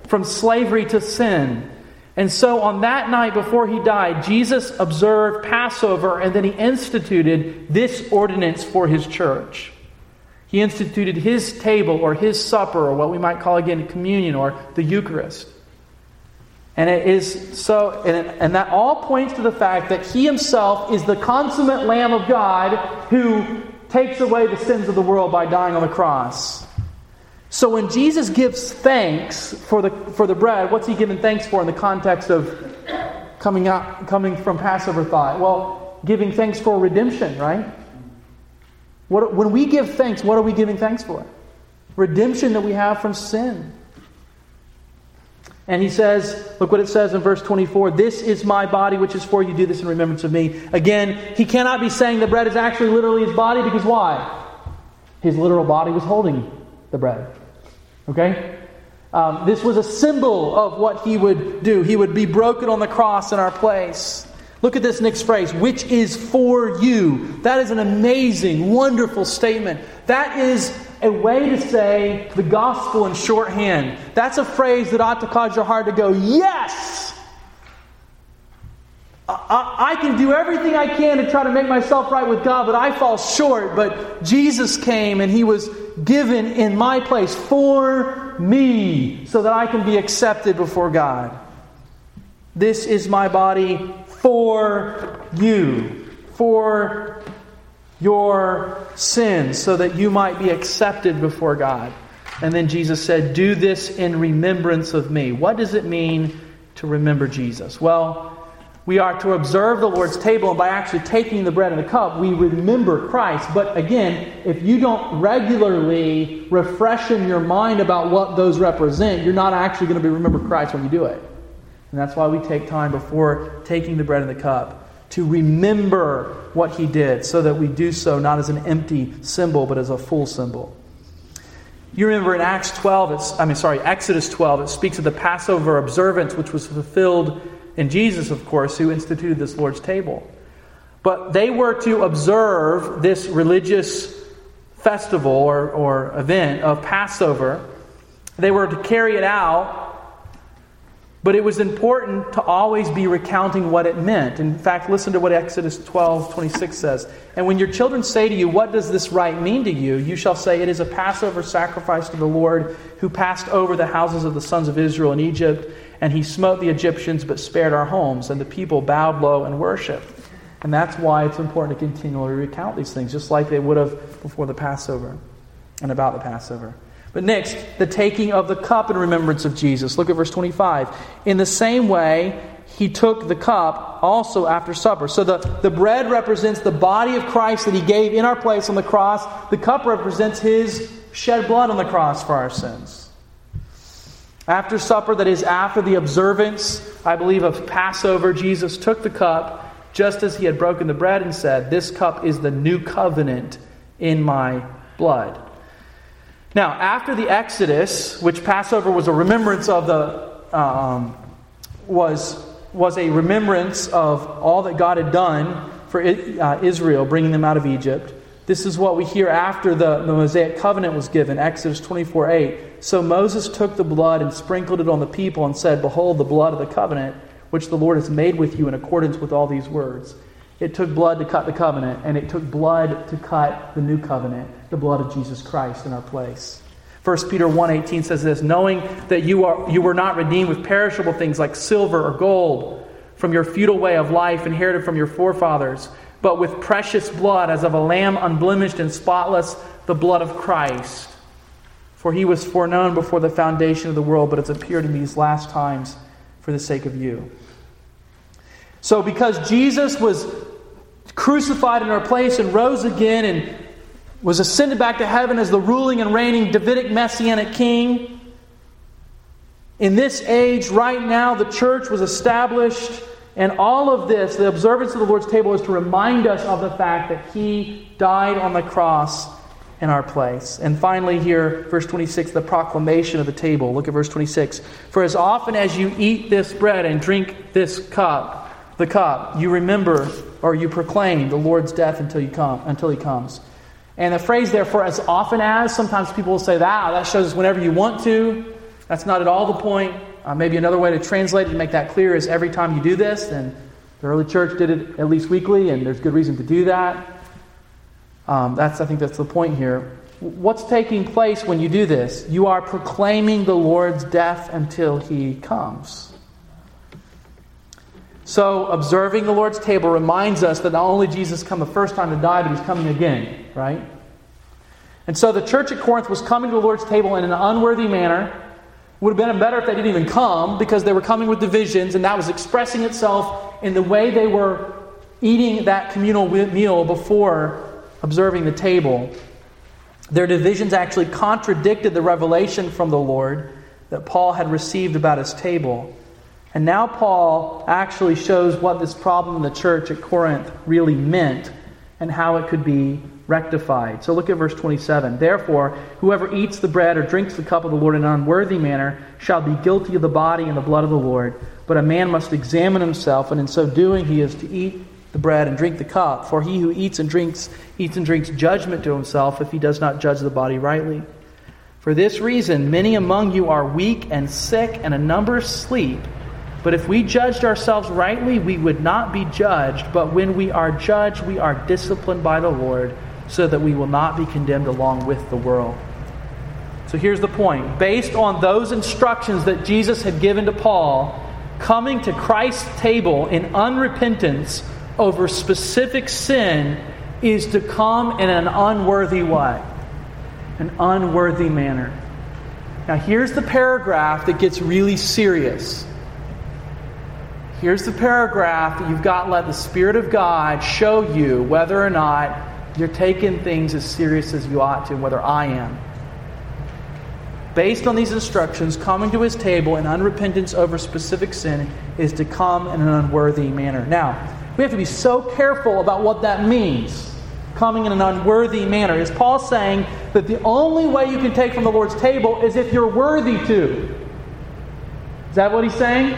from slavery to sin. And so on that night before he died, Jesus observed Passover, and then he instituted this ordinance for his church. He instituted his table or his supper, or what we might call again communion or the Eucharist. And it is so, and that all points to the fact that he himself is the consummate Lamb of God who takes away the sins of the world by dying on the cross. So when Jesus gives thanks for the bread, what's he giving thanks for in the context of coming from Passover thought? Well, giving thanks for redemption, right? When we give thanks, what are we giving thanks for? Redemption that we have from sin. And he says, look what it says in verse 24, "This is my body which is for you, do this in remembrance of me." Again, he cannot be saying the bread is actually literally his body, because why? His literal body was holding the bread. Okay? This was a symbol of what he would do. He would be broken on the cross in our place. Look at this next phrase, "which is for you." That is an amazing, wonderful statement. That is a way to say the gospel in shorthand. That's a phrase that ought to cause your heart to go, yes! I can do everything I can to try to make myself right with God, but I fall short. But Jesus came and He was given in my place for me so that I can be accepted before God. This is my body for you, for your sins, so that you might be accepted before God. And then Jesus said, "Do this in remembrance of me." What does it mean to remember Jesus? Well, we are to observe the Lord's table, and by actually taking the bread and the cup, we remember Christ. But again, if you don't regularly refresh in your mind about what those represent, you're not actually going to remember Christ when you do it. And that's why we take time before taking the bread and the cup to remember what He did, so that we do so not as an empty symbol, but as a full symbol. You remember in Exodus 12, it speaks of the Passover observance, which was fulfilled in Jesus, of course, who instituted this Lord's table. But they were to observe this religious festival or event of Passover. They were to carry it out. But it was important to always be recounting what it meant. In fact, listen to what Exodus 12:26 says. "And when your children say to you, 'What does this rite mean to you?' you shall say, 'It is a Passover sacrifice to the Lord, who passed over the houses of the sons of Israel in Egypt, and He smote the Egyptians but spared our homes.' And the people bowed low and worshiped." And that's why it's important to continually recount these things, just like they would have before the Passover and about the Passover. But next, the taking of the cup in remembrance of Jesus. Look at verse 25. "In the same way, He took the cup also after supper." So the bread represents the body of Christ that He gave in our place on the cross. The cup represents His shed blood on the cross for our sins. After supper, that is after the observance, I believe, of Passover, Jesus took the cup just as He had broken the bread and said, "This cup is the new covenant in my blood." Now, after the Exodus, which Passover was a remembrance of was a remembrance of all that God had done for Israel, bringing them out of Egypt. This is what we hear after the Mosaic covenant was given, Exodus 24:8. "So Moses took the blood and sprinkled it on the people and said, 'Behold, the blood of the covenant, which the Lord has made with you in accordance with all these words.'" It took blood to cut the covenant, and it took blood to cut the new covenant, the blood of Jesus Christ in our place. 1 Peter 1:18 says this, "Knowing that you were not redeemed with perishable things like silver or gold from your futile way of life inherited from your forefathers, but with precious blood as of a lamb unblemished and spotless, the blood of Christ. For He was foreknown before the foundation of the world, but has appeared in these last times for the sake of you." So because Jesus was crucified in our place and rose again and was ascended back to heaven as the ruling and reigning Davidic Messianic King, in this age, right now, the church was established, and all of this, the observance of the Lord's table, is to remind us of the fact that He died on the cross in our place. And finally here, verse 26, the proclamation of the table. Look at verse 26. "For as often as you eat this bread and drink this cup, you remember, or you proclaim the Lord's death until He comes." And the phrase there, "for as often as," sometimes people will say that shows us whenever you want to. That's not at all the point. Maybe another way to translate it and make that clear is every time you do this, and the early church did it at least weekly, and there's good reason to do that. I think that's the point here. What's taking place when you do this? You are proclaiming the Lord's death until He comes. So, observing the Lord's table reminds us that not only Jesus come the first time to die, but He's coming again, right? And so the church at Corinth was coming to the Lord's table in an unworthy manner. It would have been better if they didn't even come, because they were coming with divisions, and that was expressing itself in the way they were eating that communal meal before observing the table. Their divisions actually contradicted the revelation from the Lord that Paul had received about His table. And now Paul actually shows what this problem in the church at Corinth really meant and how it could be rectified. So look at verse 27. Therefore, whoever eats the bread or drinks the cup of the Lord in an unworthy manner shall be guilty of the body and the blood of the Lord. But a man must examine himself, and in so doing he is to eat the bread and drink the cup. For he who eats and drinks judgment to himself if he does not judge the body rightly. For this reason, many among you are weak and sick, and a number sleep. But if we judged ourselves rightly, we would not be judged. But when we are judged, we are disciplined by the Lord, so that we will not be condemned along with the world. So here's the point. Based on those instructions that Jesus had given to Paul, coming to Christ's table in unrepentance over specific sin is to come in an unworthy way. An unworthy manner. Now here's the paragraph that gets really serious. Here's the paragraph that you've got to let the Spirit of God show you whether or not you're taking things as serious as you ought to, and whether I am. Based on these instructions, coming to His table in unrepentance over specific sin is to come in an unworthy manner. Now, we have to be so careful about what that means. Coming in an unworthy manner. Is Paul saying that the only way you can take from the Lord's table is if you're worthy to? Is that what he's saying?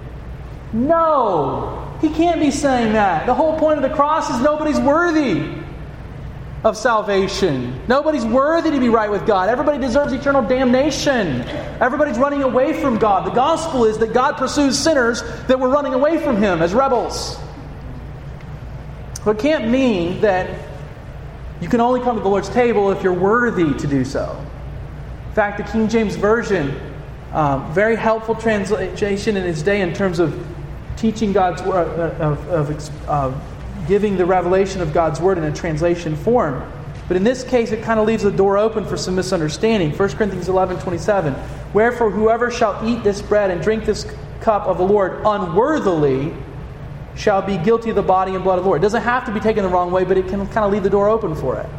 No! He can't be saying that. The whole point of the cross is nobody's worthy of salvation. Nobody's worthy to be right with God. Everybody deserves eternal damnation. Everybody's running away from God. The gospel is that God pursues sinners that were running away from Him as rebels. But it can't mean that you can only come to the Lord's table if you're worthy to do so. In fact, the King James Version, very helpful translation in its day in terms of teaching God's word, of giving the revelation of God's word in a translation form. But in this case, it kind of leaves the door open for some misunderstanding. 1 Corinthians 11:27. Wherefore, whoever shall eat this bread and drink this cup of the Lord unworthily shall be guilty of the body and blood of the Lord. It doesn't have to be taken the wrong way, but it can kind of leave the door open for it.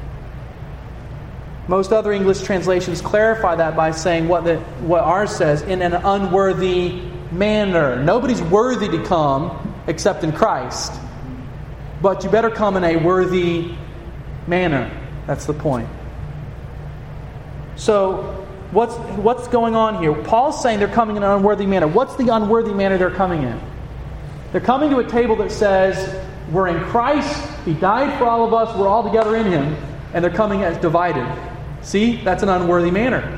Most other English translations clarify that by saying what ours says, in an unworthy manner. Nobody's worthy to come except in Christ. But you better come in a worthy manner. That's the point. So, what's going on here? Paul's saying they're coming in an unworthy manner. What's the unworthy manner they're coming in? They're coming to a table that says, we're in Christ, He died for all of us, we're all together in Him, and they're coming as divided. See? That's an unworthy manner.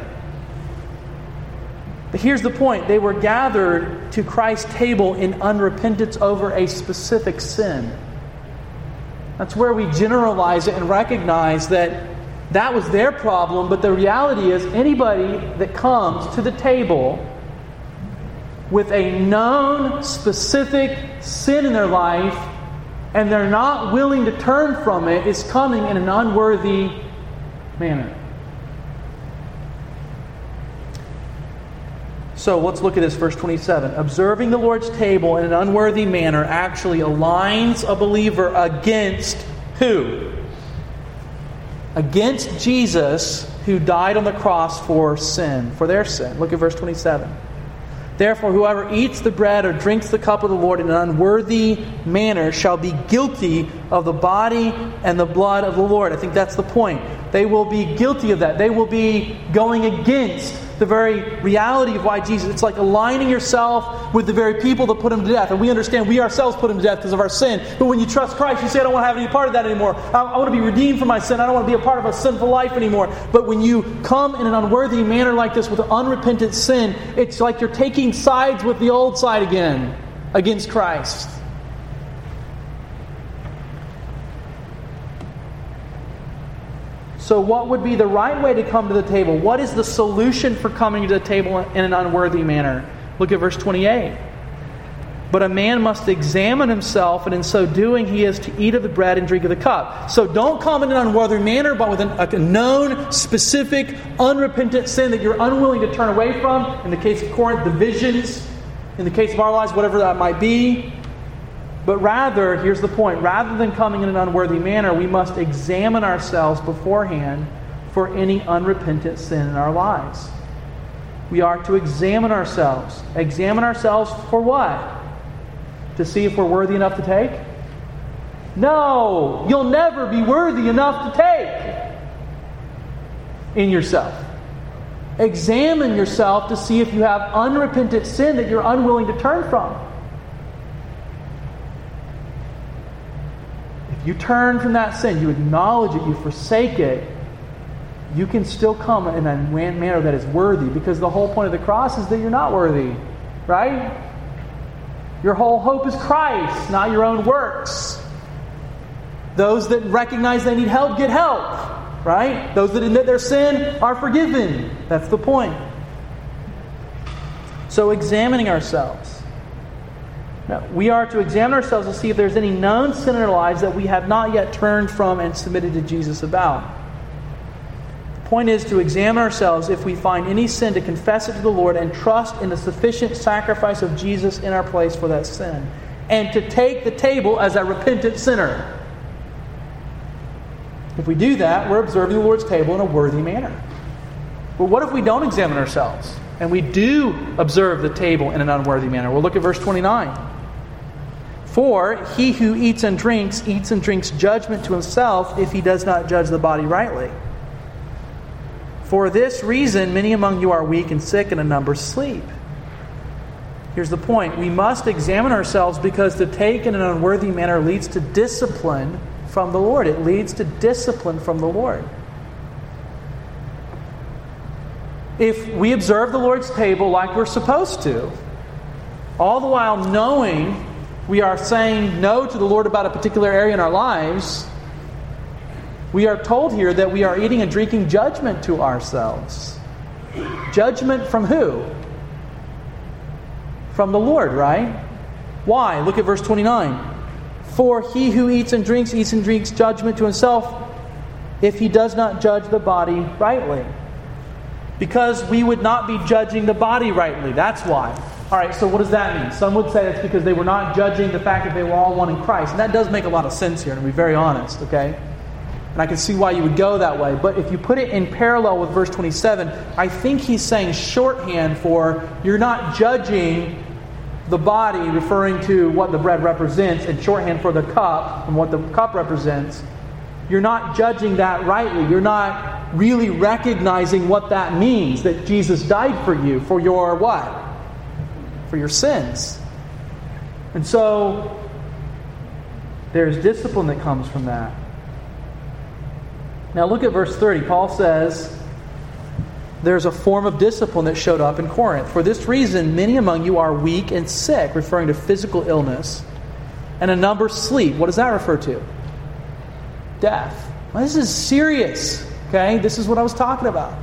But here's the point. They were gathered to Christ's table in unrepentance over a specific sin. That's where we generalize it and recognize that that was their problem, but the reality is anybody that comes to the table with a known specific sin in their life and they're not willing to turn from it is coming in an unworthy manner. So let's look at this, verse 27. Observing the Lord's table in an unworthy manner actually aligns a believer against who? Against Jesus, who died on the cross for sin, for their sin. Look at verse 27. Therefore, whoever eats the bread or drinks the cup of the Lord in an unworthy manner shall be guilty of the body and the blood of the Lord. I think that's the point. They will be guilty of that. They will be going against the very reality of why Jesus... It's like aligning yourself with the very people that put Him to death. And we understand we ourselves put Him to death because of our sin. But when you trust Christ, you say, I don't want to have any part of that anymore. I want to be redeemed from my sin. I don't want to be a part of a sinful life anymore. But when you come in an unworthy manner like this with unrepentant sin, it's like you're taking sides with the old side again against Christ. So what would be the right way to come to the table? What is the solution for coming to the table in an unworthy manner? Look at verse 28. But a man must examine himself, and in so doing he is to eat of the bread and drink of the cup. So don't come in an unworthy manner, but with a known, specific, unrepentant sin that you're unwilling to turn away from. In the case of Corinth, divisions. In the case of our lives, whatever that might be. But rather, here's the point, rather than coming in an unworthy manner, we must examine ourselves beforehand for any unrepentant sin in our lives. We are to examine ourselves. Examine ourselves for what? To see if we're worthy enough to take? No! You'll never be worthy enough to take in yourself. Examine yourself to see if you have unrepentant sin that you're unwilling to turn from. You turn from that sin, you acknowledge it, you forsake it, you can still come in a manner that is worthy, because the whole point of the cross is that you're not worthy, right? Your whole hope is Christ, not your own works. Those that recognize they need help, get help, right? Those that admit their sin are forgiven. That's the point. So examining ourselves. Now, we are to examine ourselves to see if there's any known sin in our lives that we have not yet turned from and submitted to Jesus about. The point is to examine ourselves. If we find any sin, to confess it to the Lord and trust in the sufficient sacrifice of Jesus in our place for that sin. And to take the table as a repentant sinner. If we do that, we're observing the Lord's table in a worthy manner. But what if we don't examine ourselves and we do observe the table in an unworthy manner? We'll look at verse 29. For he who eats and drinks judgment to himself if he does not judge the body rightly. For this reason, many among you are weak and sick, and a number sleep. Here's the point. We must examine ourselves because to take in an unworthy manner leads to discipline from the Lord. It leads to discipline from the Lord. If we observe the Lord's table like we're supposed to, all the while knowing we are saying no to the Lord about a particular area in our lives, we are told here that we are eating and drinking judgment to ourselves. Judgment from who? From the Lord, right? Why? Look at verse 29. For he who eats and drinks judgment to himself if he does not judge the body rightly. Because we would not be judging the body rightly. That's why. All right, so what does that mean? Some would say it's because they were not judging the fact that they were all one in Christ. And that does make a lot of sense here, and to be very honest, okay? And I can see why you would go that way. But if you put it in parallel with verse 27, I think he's saying shorthand for you're not judging the body, referring to what the bread represents, and shorthand for the cup and what the cup represents. You're not judging that rightly. You're not really recognizing what that means, that Jesus died for you, for your what? For your sins. And so there's discipline that comes from that. Now look at verse 30. Paul says there's a form of discipline that showed up in Corinth. For this reason, many among you are weak and sick, referring to physical illness, and a number sleep. What does that refer to? Death. Well, this is serious. Okay? This is what I was talking about.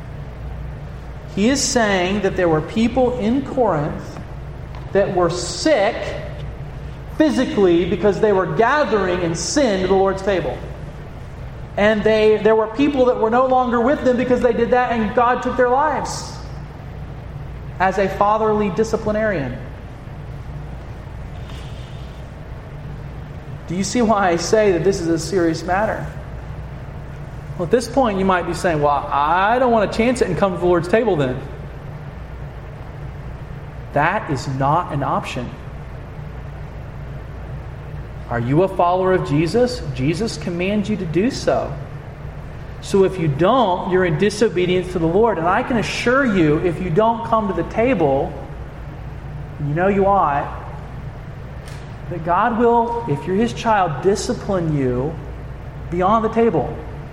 He is saying that there were people in Corinth that were sick physically because they were gathering in sin to the Lord's table. And there were people that were no longer with them because they did that, and God took their lives as a fatherly disciplinarian. Do you see why I say that this is a serious matter? Well, at this point, you might be saying, well, I don't want to chance it and come to the Lord's table then. That is not an option. Are you a follower of Jesus? Jesus commands you to do so. So if you don't, you're in disobedience to the Lord. And I can assure you, if you don't come to the table, you know you ought, that God will, if you're His child, discipline you beyond the table.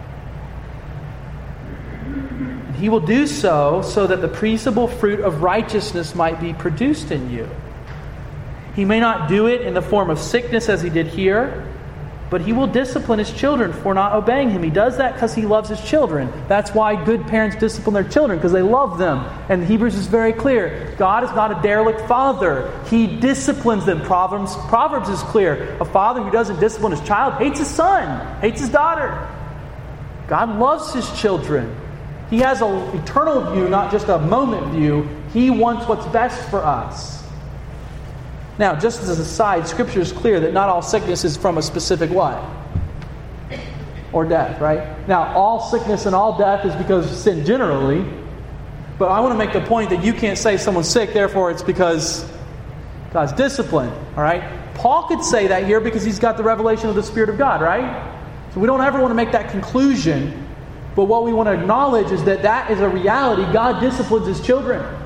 And He will do so that the peaceable fruit of righteousness might be produced in you. He may not do it in the form of sickness as He did here, but He will discipline His children for not obeying Him. He does that because He loves His children. That's why good parents discipline their children, because they love them. And Hebrews is very clear. God is not a derelict father. He disciplines them. Proverbs is clear. A father who doesn't discipline his child hates his son, hates his daughter. God loves His children. He has an eternal view, not just a moment view. He wants what's best for us. Now, just as a side, Scripture is clear that not all sickness is from a specific what? Or death, right? Now, all sickness and all death is because of sin generally. But I want to make the point that you can't say someone's sick, therefore it's because God's discipline, all right? Paul could say that here because he's got the revelation of the Spirit of God, right? So we don't ever want to make that conclusion. But what we want to acknowledge is that that is a reality. God disciplines His children.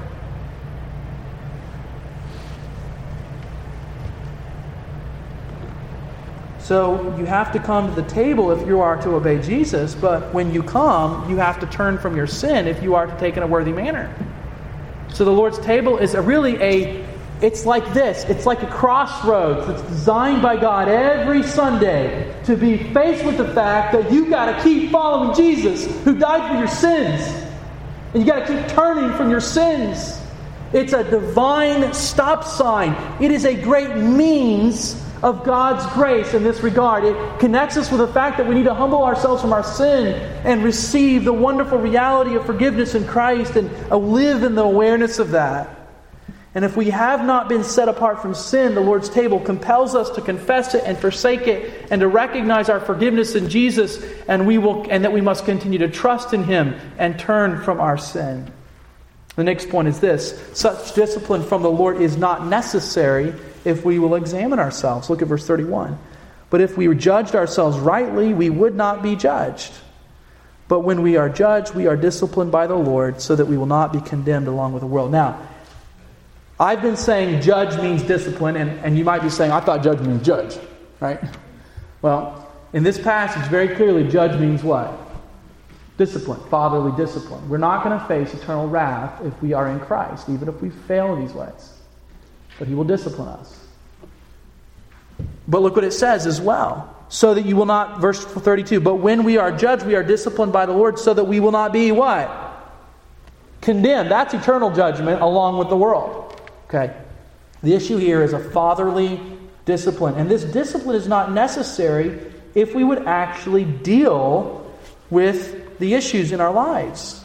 So you have to come to the table if you are to obey Jesus, but when you come, you have to turn from your sin if you are to take in a worthy manner. So the Lord's table is it's like this. It's like a crossroads that's designed by God every Sunday to be faced with the fact that you got to keep following Jesus who died for your sins. And you got to keep turning from your sins. It's a divine stop sign. It is a great means of God's grace in this regard. It connects us with the fact that we need to humble ourselves from our sin and receive the wonderful reality of forgiveness in Christ and live in the awareness of that. And if we have not been set apart from sin, the Lord's table compels us to confess it and forsake it and to recognize our forgiveness in Jesus, and that we must continue to trust in Him and turn from our sin. The next point is this: such discipline from the Lord is not necessary if we will examine ourselves. Look at verse 31. But if we judged ourselves rightly, we would not be judged. But when we are judged, we are disciplined by the Lord, so that we will not be condemned along with the world. Now, I've been saying judge means discipline, and you might be saying, I thought judge means judge, right? Well, in this passage, very clearly, judge means what? Discipline, fatherly discipline. We're not going to face eternal wrath if we are in Christ, even if we fail in these ways. But He will discipline us. But look what it says as well. So that you will not, verse 32, but when we are judged, we are disciplined by the Lord, so that we will not be what? Condemned. That's eternal judgment along with the world. Okay. The issue here is a fatherly discipline. And this discipline is not necessary if we would actually deal with the issues in our lives.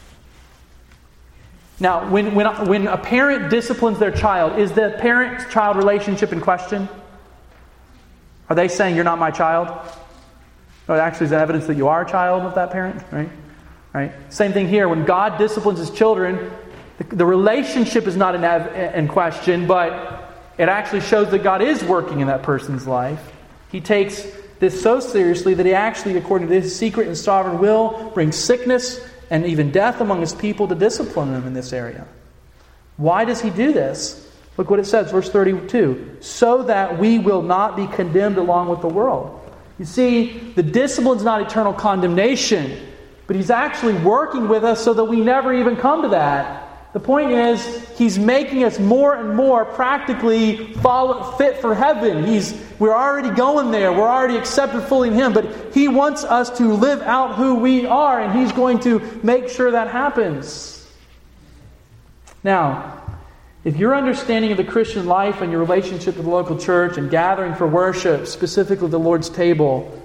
Now, when a parent disciplines their child, is the parent-child relationship in question? Are they saying, you're not my child? Or actually, is that evidence that you are a child of that parent? Right? Same thing here. When God disciplines His children, the relationship is not in question, but it actually shows that God is working in that person's life. He takes this so seriously that He actually, according to His secret and sovereign will, brings sickness and even death among His people to discipline them in this area. Why does He do this? Look what it says, verse 32. So that we will not be condemned along with the world. You see, the discipline is not eternal condemnation, but He's actually working with us so that we never even come to that. The point is, He's making us more and more practically fit for heaven. We're already going there. We're already accepted fully in Him. But He wants us to live out who we are, and He's going to make sure that happens. Now, if your understanding of the Christian life and your relationship with the local church and gathering for worship, specifically the Lord's table,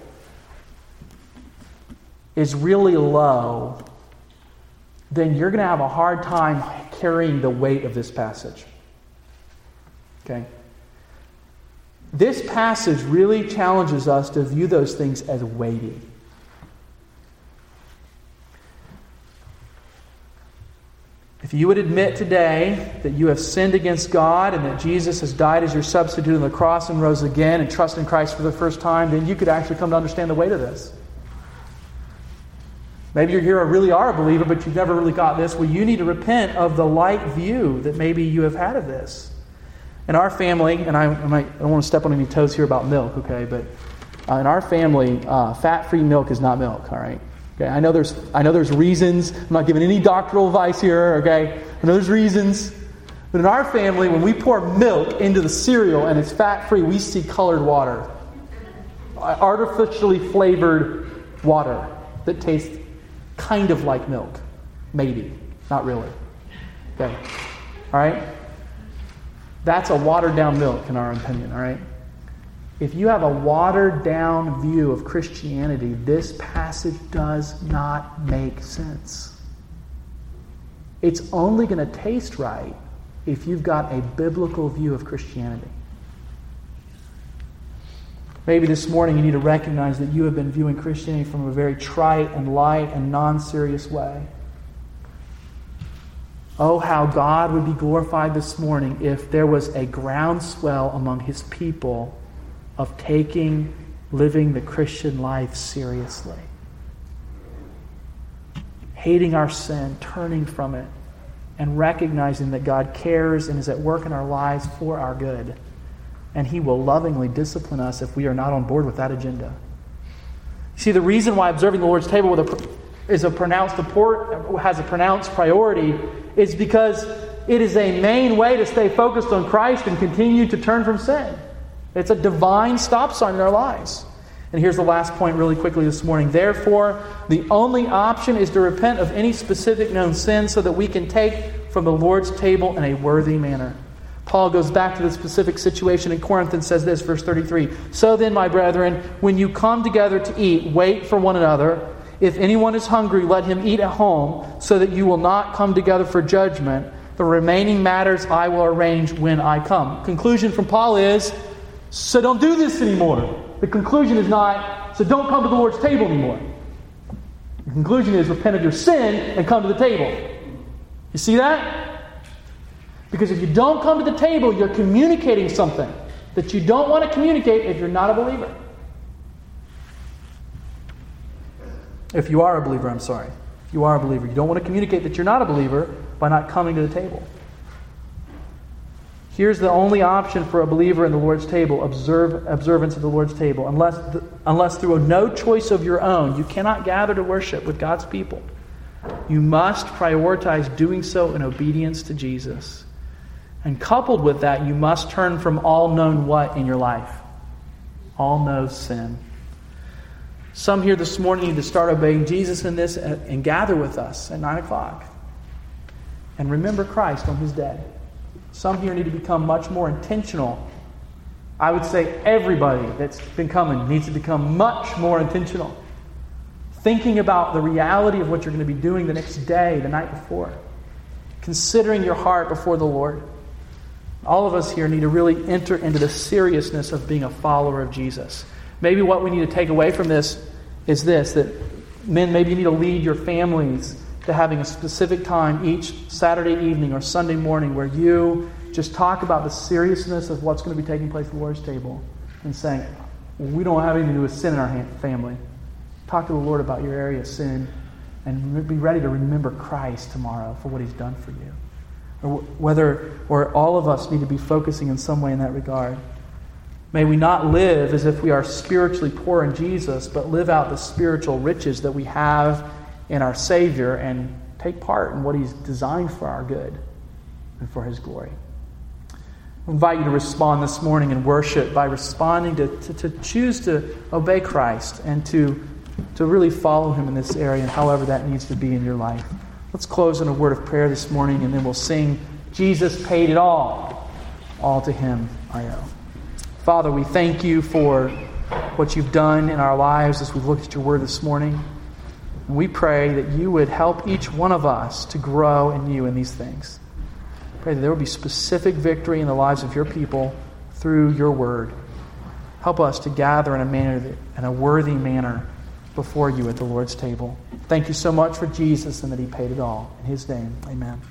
is really low, then you're going to have a hard time carrying the weight of this passage. Okay? This passage really challenges us to view those things as weighty. If you would admit today that you have sinned against God and that Jesus has died as your substitute on the cross and rose again and trust in Christ for the first time, then you could actually come to understand the weight of this. Maybe you're here or really are a believer, but you've never really got this. Well, you need to repent of the light view that maybe you have had of this. In our family, and I don't want to step on any toes here about milk, okay, but in our family, fat-free milk is not milk, all right? Okay, I know there's reasons. I'm not giving any doctoral advice here, okay? I know there's reasons. But in our family, when we pour milk into the cereal and it's fat-free, we see colored water. Artificially flavored water that tastes kind of like milk. Maybe. Not really. Okay. All right? That's a watered-down milk in our opinion, all right? If you have a watered-down view of Christianity, this passage does not make sense. It's only going to taste right if you've got a biblical view of Christianity. Maybe this morning you need to recognize that you have been viewing Christianity from a very trite and light and non-serious way. Oh, how God would be glorified this morning if there was a groundswell among His people of living the Christian life seriously. Hating our sin, turning from it, and recognizing that God cares and is at work in our lives for our good. And He will lovingly discipline us if we are not on board with that agenda. See, the reason why observing the Lord's table has a pronounced priority is because it is a main way to stay focused on Christ and continue to turn from sin. It's a divine stop sign in our lives. And here's the last point really quickly this morning. Therefore, the only option is to repent of any specific known sin so that we can take from the Lord's table in a worthy manner. Paul goes back to the specific situation in Corinth and says this, verse 33. So then, my brethren, when you come together to eat, wait for one another. If anyone is hungry, let him eat at home, so that you will not come together for judgment. The remaining matters I will arrange when I come. Conclusion from Paul is, so don't do this anymore. The conclusion is not, so don't come to the Lord's table anymore. The conclusion is, repent of your sin and come to the table. You see that? Because if you don't come to the table, you're communicating something that you don't want to communicate if you're not a believer. If you are a believer, I'm sorry. If you are a believer, you don't want to communicate that you're not a believer by not coming to the table. Here's the only option for a believer in the Lord's table, observance of the Lord's table. Unless through no choice of your own, you cannot gather to worship with God's people. You must prioritize doing so in obedience to Jesus. And coupled with that, you must turn from all known what in your life? All known sin. Some here this morning need to start obeying Jesus in this and gather with us at 9 o'clock. And remember Christ on His day. Some here need to become much more intentional. I would say everybody that's been coming needs to become much more intentional. Thinking about the reality of what you're going to be doing the next day, the night before. Considering your heart before the Lord. All of us here need to really enter into the seriousness of being a follower of Jesus. Maybe what we need to take away from this is this, that men, maybe you need to lead your families to having a specific time each Saturday evening or Sunday morning where you just talk about the seriousness of what's going to be taking place at the Lord's table and saying, well, we don't have anything to do with sin in our family. Talk to the Lord about your area of sin and be ready to remember Christ tomorrow for what He's done for you. Or all of us need to be focusing in some way in that regard. May we not live as if we are spiritually poor in Jesus, but live out the spiritual riches that we have in our Savior and take part in what He's designed for our good and for His glory. I invite you to respond this morning in worship by responding to choose to obey Christ and to really follow Him in this area and however that needs to be in your life. Let's close in a word of prayer this morning and then we'll sing, Jesus paid it all. All to Him I owe. Father, we thank You for what You've done in our lives as we've looked at Your word this morning. And we pray that You would help each one of us to grow in You in these things. Pray that there will be specific victory in the lives of Your people through Your word. Help us to gather in a worthy manner before You at the Lord's table. Thank You so much for Jesus and that He paid it all. In His name, amen.